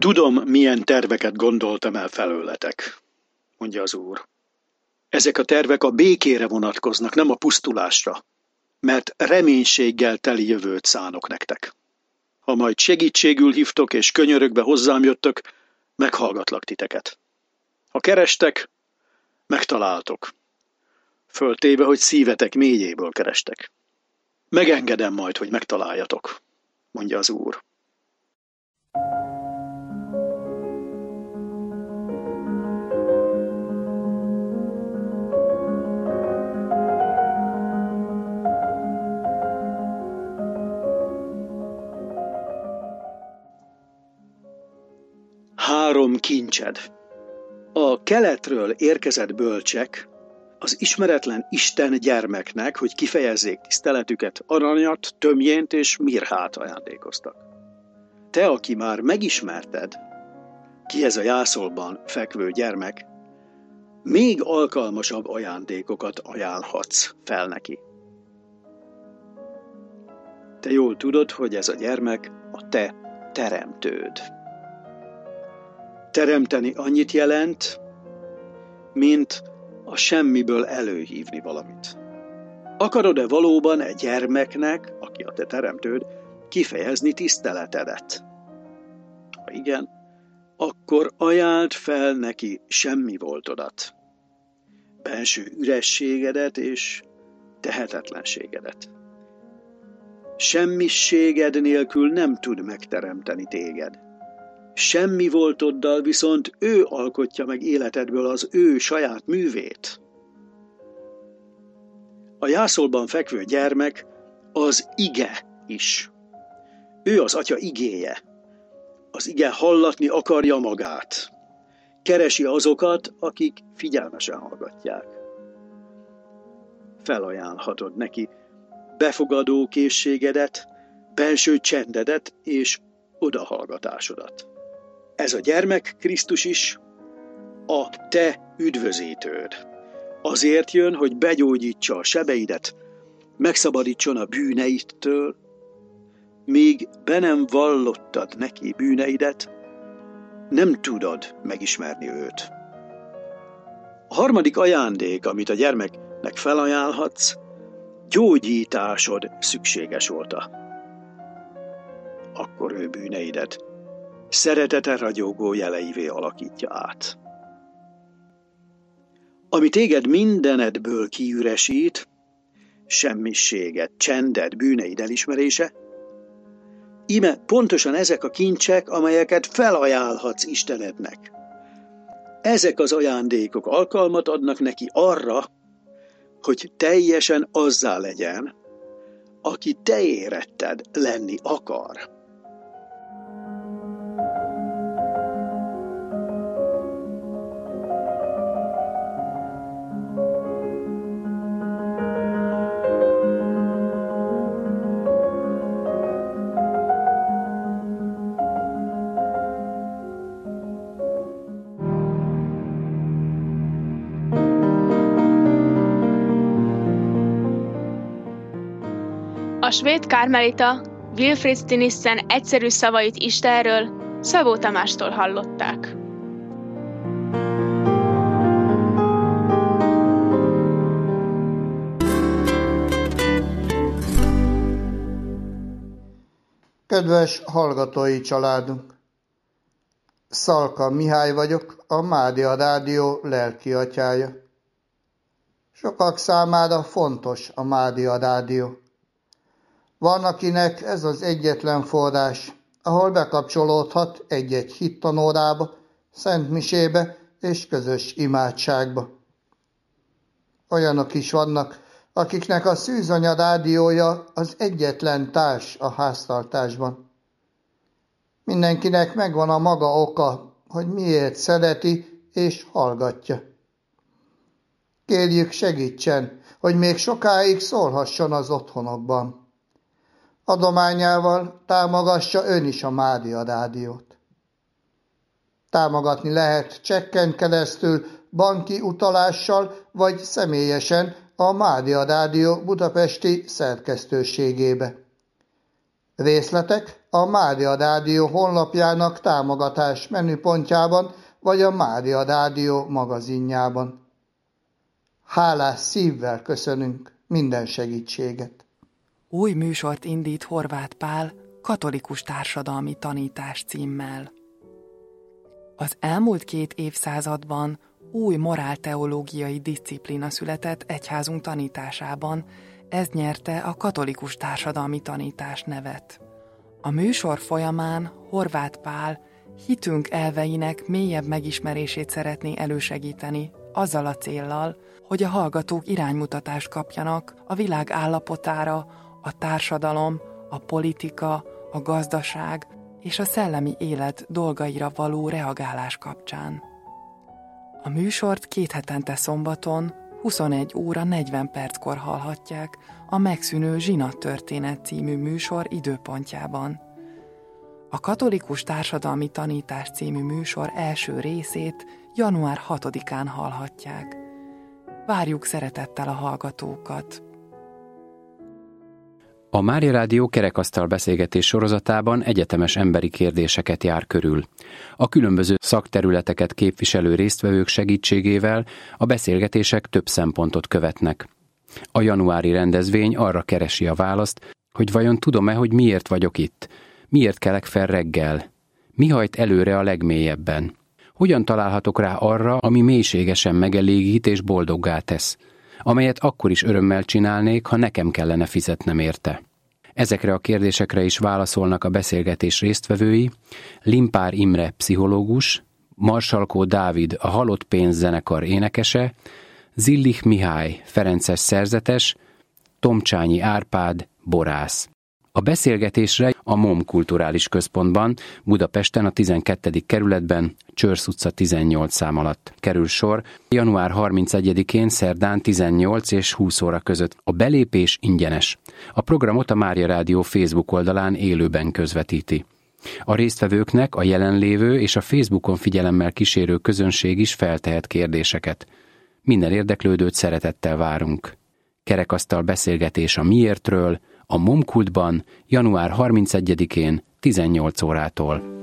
Tudom, milyen terveket gondoltam el felőletek, mondja az Úr. Ezek a tervek a békére vonatkoznak, nem a pusztulásra, mert reménységgel teli jövőt szánok nektek. Ha majd segítségül hívtok és könyörögve hozzám jöttök, meghallgatlak titeket. Ha kerestek, megtaláltok. Föltéve, hogy szívetek mélyéből kerestek. Megengedem majd, hogy megtaláljatok, mondja az Úr. Három kincsed. A keletről érkezett bölcsek az ismeretlen Isten gyermeknek, hogy kifejezzék tiszteletüket, aranyat, tömjént és mirhát ajándékoztak. Te, aki már megismerted, ki ez a jászolban fekvő gyermek, még alkalmasabb ajándékokat ajánlhatsz fel neki. Te jól tudod, hogy ez a gyermek a te teremtőd. Teremteni annyit jelent, mint a semmiből előhívni valamit. Akarod-e valóban egy gyermeknek, aki a te teremtőd, kifejezni tiszteletedet? Ha igen, akkor ajánld fel neki semmi voltodat, belső ürességedet és tehetetlenségedet. Semmiséged nélkül nem tud megteremteni téged. Semmi voltoddal viszont ő alkotja meg életedből az ő saját művét. A jászolban fekvő gyermek az ige is. Ő az Atya igéje. Az ige hallatni akarja magát. Keresi azokat, akik figyelmesen hallgatják. Felajánlhatod neki befogadó készségedet, belső csendedet és odahallgatásodat. Ez a gyermek, Krisztus is, a te üdvözítőd. Azért jön, hogy begyógyítsa a sebeidet, megszabadítson a bűneidtől, míg be nem vallottad neki bűneidet, nem tudod megismerni őt. A harmadik ajándék, amit a gyermeknek felajánlhatsz, gyógyításod szükséges volta. Akkor ő bűneidet szeretete ragyogó jeleivé alakítja át. Ami téged mindenedből kiüresít, semmiséget, csendet, bűneid elismerése, íme pontosan ezek a kincsek, amelyeket felajánlhatsz Istenednek. Ezek az ajándékok alkalmat adnak neki arra, hogy teljesen azzá legyen, aki te éretted lenni akar. A svéd kármelita Wilfrid Stinissen egyszerű szavait Istenről Szabó Tamástól hallották. Kedves hallgatói családunk! Szalka Mihály vagyok, a Mádia Rádió lelki atyája. Sokak számára fontos a Mádia Rádió. Van, akinek ez az egyetlen forrás, ahol bekapcsolódhat egy-egy hittanórába, szentmisébe és közös imádságba. Olyanok is vannak, akiknek a Szűzanya rádiója az egyetlen társ a háztartásban. Mindenkinek megvan a maga oka, hogy miért szereti és hallgatja. Kérjük, segítsen, hogy még sokáig szólhasson az otthonokban. Adományával támogassa ön is a Mádia Rádiót. Támogatni lehet csekken keresztül, banki utalással vagy személyesen a Mádia Rádió budapesti szerkesztőségébe. Részletek a Mária Rádió honlapjának támogatás menüpontjában vagy a Mária Rádió magazinjában. Hálás szívvel köszönünk minden segítséget. Új műsort indít Horváth Pál Katolikus társadalmi tanítás címmel. Az elmúlt 2 évszázadban új morálteológiai diszciplína született egyházunk tanításában, ez nyerte a katolikus társadalmi tanítás nevet. A műsor folyamán Horváth Pál hitünk elveinek mélyebb megismerését szeretné elősegíteni, azzal a céllal, hogy a hallgatók iránymutatást kapjanak a világ állapotára, a társadalom, a politika, a gazdaság és a szellemi élet dolgaira való reagálás kapcsán. A műsort 2 hetente szombaton 21 óra 40 perckor hallhatják a Megszűnő zsinattörténet című műsor időpontjában. A Katolikus társadalmi tanítás című műsor első részét január 6-án hallhatják. Várjuk szeretettel a hallgatókat! A Mária Rádió kerekasztal beszélgetés sorozatában egyetemes emberi kérdéseket jár körül. A különböző szakterületeket képviselő résztvevők segítségével a beszélgetések több szempontot követnek. A januári rendezvény arra keresi a választ, hogy vajon tudom-e, hogy miért vagyok itt, miért kelek fel reggel, mi hajt előre a legmélyebben, hogyan találhatok rá arra, ami mélységesen megelégít és boldoggá tesz, amelyet akkor is örömmel csinálnék, ha nekem kellene fizetnem érte. Ezekre a kérdésekre is válaszolnak a beszélgetés résztvevői: Limpár Imre pszichológus, Marsalkó Dávid a Halott Pénz zenekar énekese, Zillich Mihály ferences szerzetes, Tomcsányi Árpád borász. A beszélgetésre a MOM Kulturális Központban, Budapesten a 12. kerületben, Csörsz utca 18 szám alatt kerül sor, január 31-én szerdán 18 és 20 óra között. A belépés ingyenes. A programot a Mária Rádió Facebook oldalán élőben közvetíti. A résztvevőknek a jelenlévő és a Facebookon figyelemmel kísérő közönség is feltehet kérdéseket. Minden érdeklődőt szeretettel várunk. Kerekasztal beszélgetés a miértről, a MOM Kultban január 31-én 18 órától.